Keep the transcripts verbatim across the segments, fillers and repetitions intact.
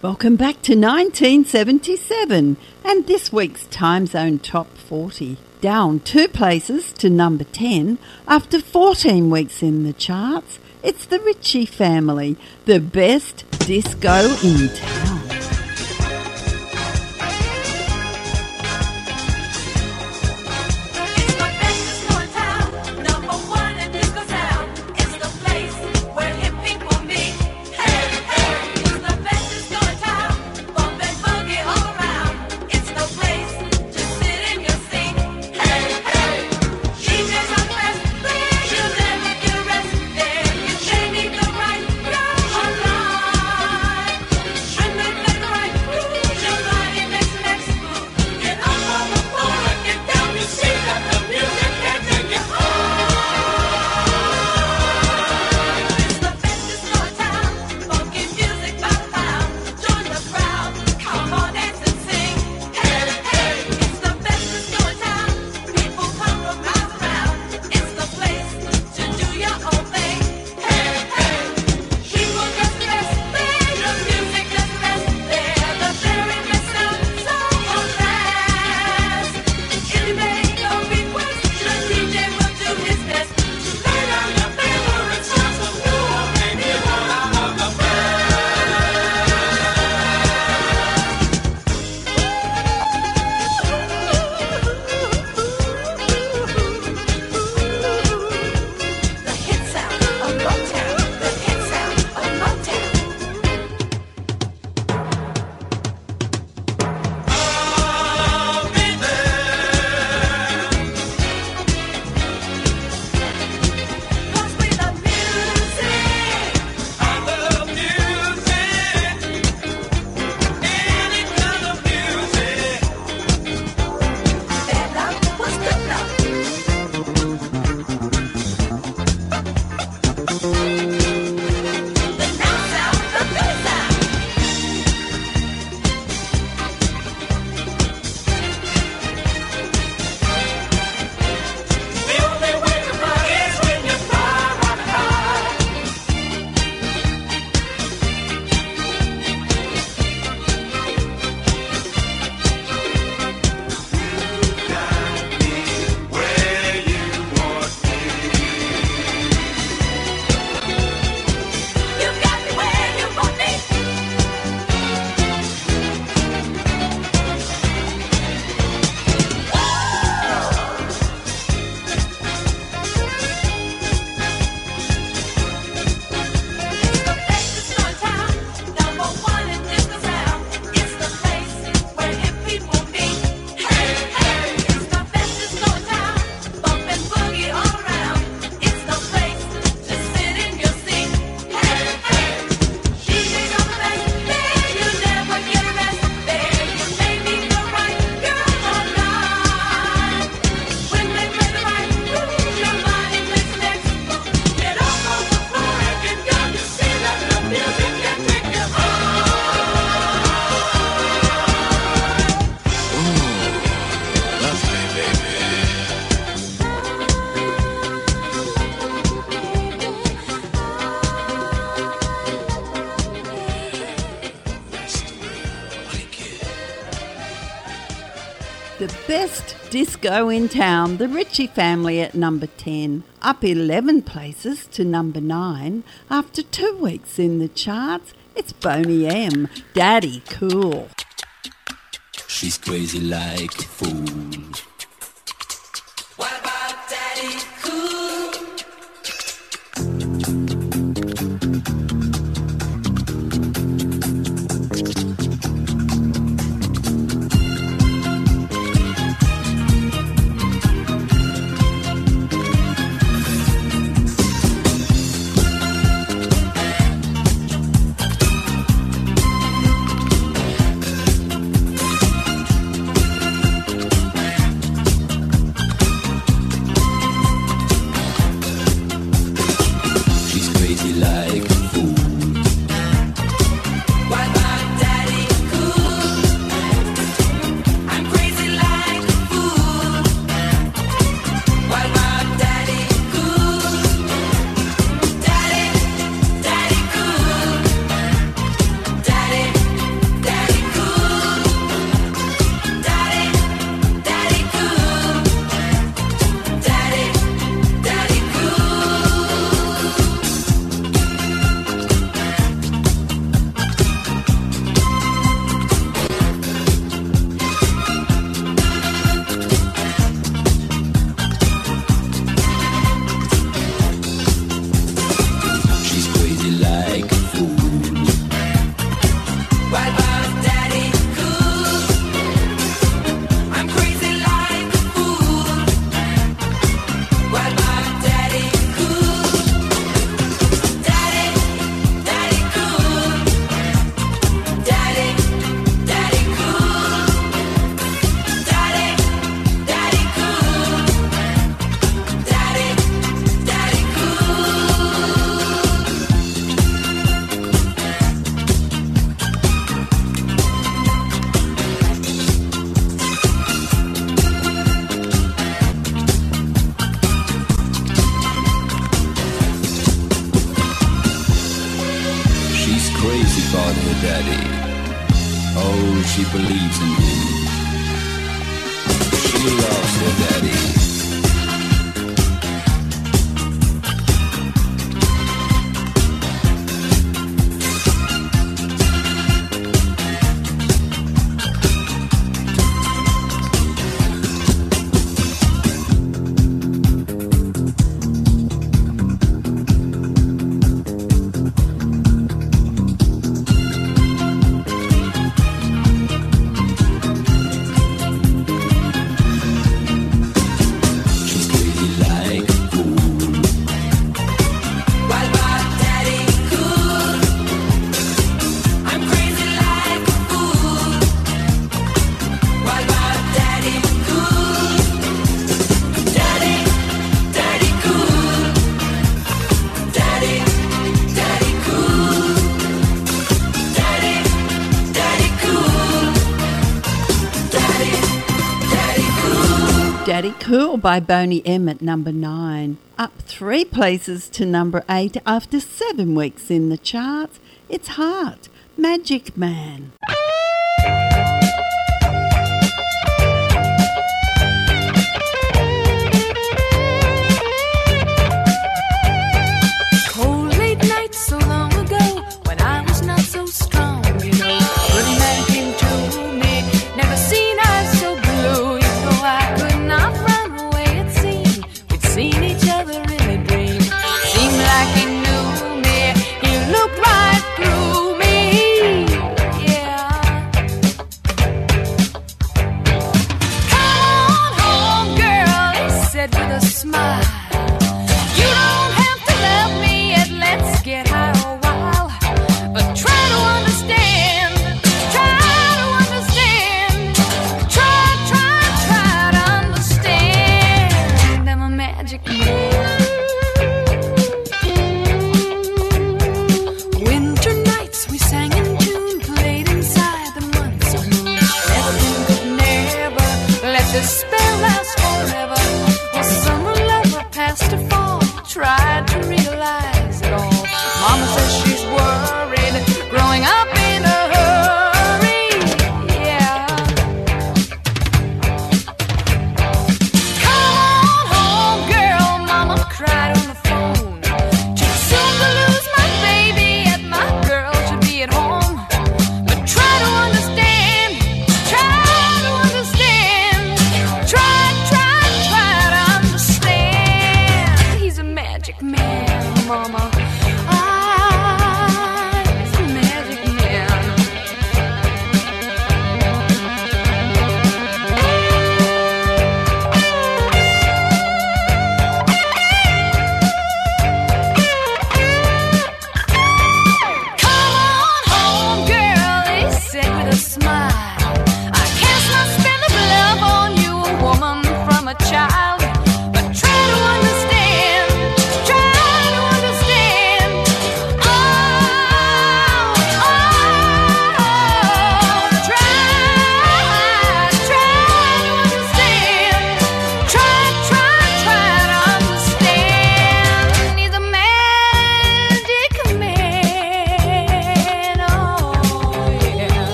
Welcome back to nineteen seventy-seven and this week's Time Zone Top forty. Down two places to number ten after fourteen weeks in the charts, it's the Ritchie Family, the best disco in town. The best disco in town, the Ritchie Family at number ten, up eleven places to number nine. After two weeks in the charts, it's Boney M, Daddy Cool. She's crazy like a fool. What about Daddy Cool? daddy. Oh, she believes in him. She loves her daddy. Daddy Cool by Boney M at number nine. Up three places to number eight after seven weeks in the charts. It's Heart, Magic Man. Cold late nights so long ago when I was not so strong, you know. Good man came to me, never seen eyes so blue, you know. I could not run away, it seemed. We'd seen each other in a dream. Seemed like he knew me, he looked right through me. Yeah,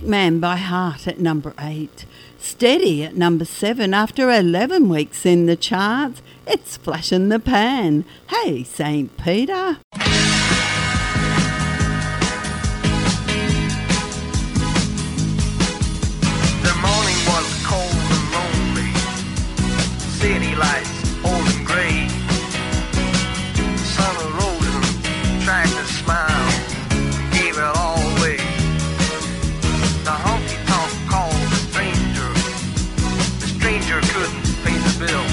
Music Man by Heart at number eight. Steady at number seven after eleven weeks in the charts. It's Flash in the Pan. Hey, Saint Peter. The morning was cold and lonely. City lights old and grey. Sun rose and tried to smile. Gave it all away. The honky-tonk called the stranger. The stranger couldn't pay the bill.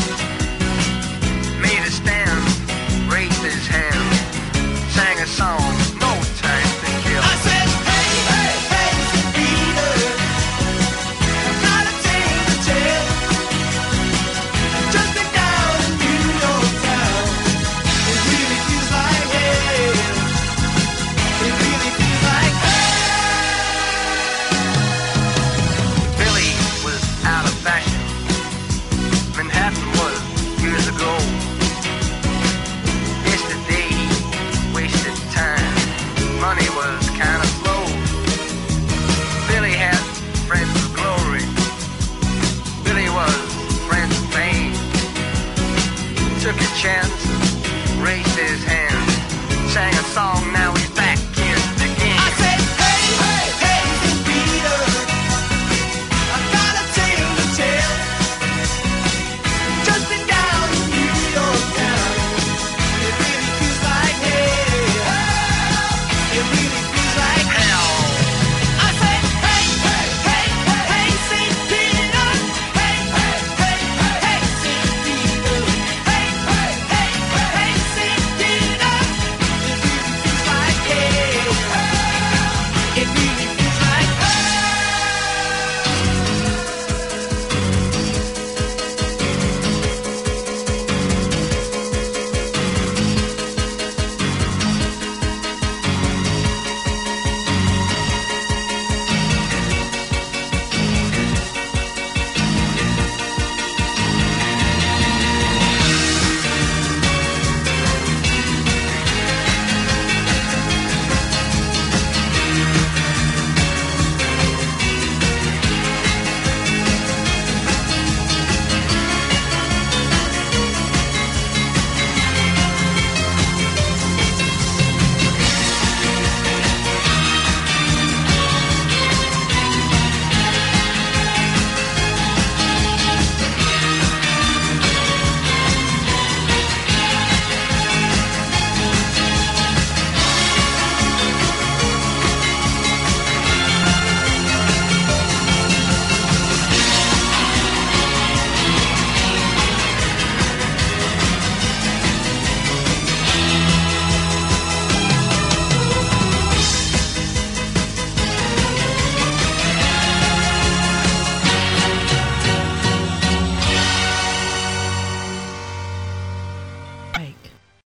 Made a stand, raised his hand, sang a song, no time to kill. I said, hey, hey, hey, Peter, got a tale to tell. Just look down in New York town. It really feels like hell. It really feels like hell. Billy was out of fashion. Manhattan was years ago. Yesterday he wasted time. Money was kind of slow. Billy had friends of glory. Billy was friends of fame. Took a chance, raised his hand, sang a song now